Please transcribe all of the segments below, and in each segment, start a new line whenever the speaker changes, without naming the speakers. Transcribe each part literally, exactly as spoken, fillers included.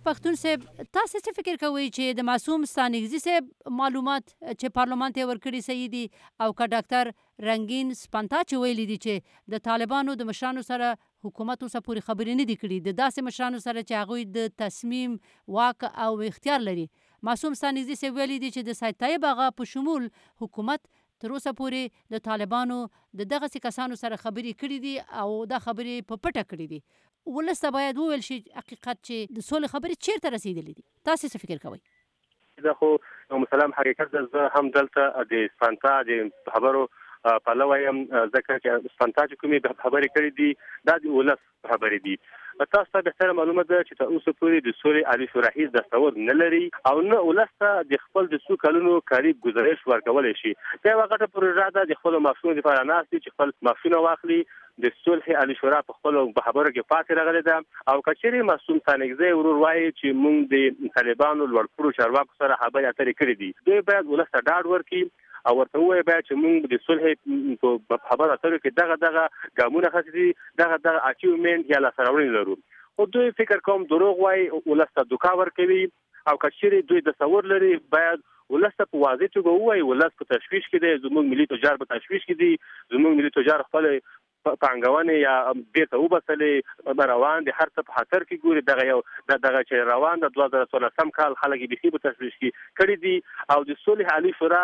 پښتون صاحب تاسو څه فکر کوئ چې د معصوم ستانکزي صاحب معلومات چې پارلمان ته ورکړي صحیح دي او که ډاکټر رنګین سپنتا چې ویلي دي چې د طالبانو د مشرانو سره حکومت اوسه پورې خبرې نه دي کړي د داسې مشرانو سره چې هغوی د تصمیم واک او اختیار لري. معصوم ستانکزي صاحب ویلي دي چې د سید طیب اغا په شمول حکومت تر اوسه پورې د طالبانو د دغسې کسانو سره خبرې کړي دي او دا خبرې په پټه کړي دي. ولس ته باید وویل شي حقیقت چې د سولې خبرې چیرته رسېدلې دي. تاسې څه فکر کوئ؟
دا خو یو مسلم حقیقت ده. زه هم دلته د سپنتا د خبرو پلوی یم، ځکه چې سپنتا چې کومې خبرې کړي دي دا د ولس خبرې دي. تاسو ته بهتره معلومه ده چې تر اوسه پورې د سولې عالي شورا هیڅ دستور نه لري او نه ولس ته د خپل د څو کلونو کاري ګزارش ورکولی شي. دا یوه غټه پروژه ده د خپلو معاشونو دپاره ناست دي چې خپل معاشونه واخلي. د صلح عالي شورا په خپلو خبرو کې پاتې راغلې ده او که چیرې معصوم ستانکزی ورور وایي چې موږ د طالبانو لوړپوړو چارواکو سره خبرې اترې کړې دي، دوی باید ولس ته ډاډ ورکړي او ورته ووایي باید چې موږ د صلح په خبرو اترو کې دغه دغه ګامونه اخیستي دي، دغه دغه اچیومنټ یا لاسته راوړنې لرو. خو دوی فکر کوم دروغ وایي، ولس ته دوکا ورکوي او که چیرې دوی تصور لري باید ولس ته په واضح توګه ووایي ولس په تشویش کې دی، زموږ ملي تجار په تشویش کې دي، زموږ ملي تجار خپل پانګونې یا بیرته وباسلې روان دي، هر څه په خطر کې ګوري. دغه یو دغه چې روان د دوه زره څوارلسم کال خلک یې بیخي په تشویش کې کړي دي او د صلح عالي شورا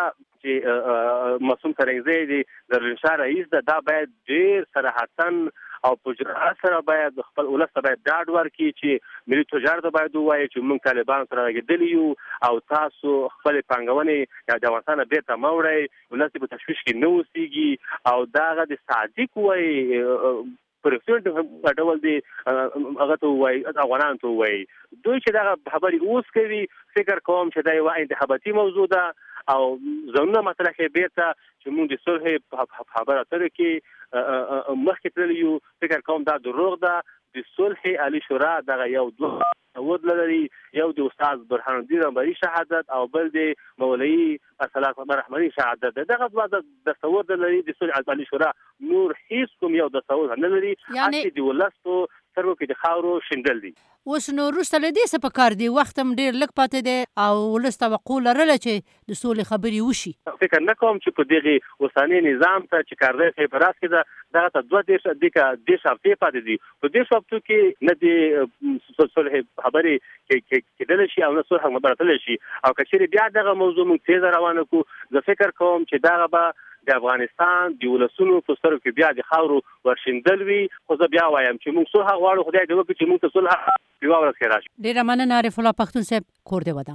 چې معصوم ستانکزی دی د رنشا رئیس ده، دا باید ډېر صراحتا او په جرأت سره باید خپل ولس ته باید ډاډ ورکړي چې ملي تجار ته باید ووایي چې موږ طالبانو سره رغېدلي یو او تاسو خپلې پانګونې یا د افغانستان نه بیرته مه وړئ، ولس په تشویش کې نه اوسېږي او دا هغه د صادق وایي پرېکسیډنټ ډول دی هغه ته ووایي، افغانانو ته ووایي. دوی چې دغه خبرې اوس کوي فکر کوم چې دا یوه انتخاباتي موضوع ده او ځانونه مطرح کوي بیرته چې موږ د صلح په خبرو اترو کې مخکې تللي یو. فکر کوم دا دروغ ده. د صلح عالي شورا دغه یو دوه تصور لري، یو د استاد برهان الدین رنبري شهادت او بل د مولوي ارسلان رحماني شهادت ده. دغه دوه تصور لري. د صلح عالي شورا نور هیڅ کوم یو تصور نه لري، هسې د ولس په سترګو کې د خاورو شیندل دي.
اوس نو وروسته له دې څه پکار دي؟ وخت هم ډېر لږ پاتې دی او ولس توقع لرله چې د سولې خبرې وشي.
فکر نه کوم چې په دغې اوسني نظام ته چې کارځای صاحب په راس کې ده دغه ته دوه دېرش دېرش هفتې پاتې دي. په دېرشو هفتو کې نه د صلح خبرې کېدلی شي او نه صلح خبره تللی شي او که چیرې بیا دغه موضوع موږ تیزه روانه کړو، زه فکر کوم چې دغه به د افغانستان د ولسونو په سترګو کې بیا د خاورو ورشیندل وي. خو زه بیا وایم چې موږ صلح غواړو، خدای دې وکړي چې موږ ته صلح یوه ورځ کې راشي.
ډېره مننه عارف الله پښتون صاحب، کور دې ودان.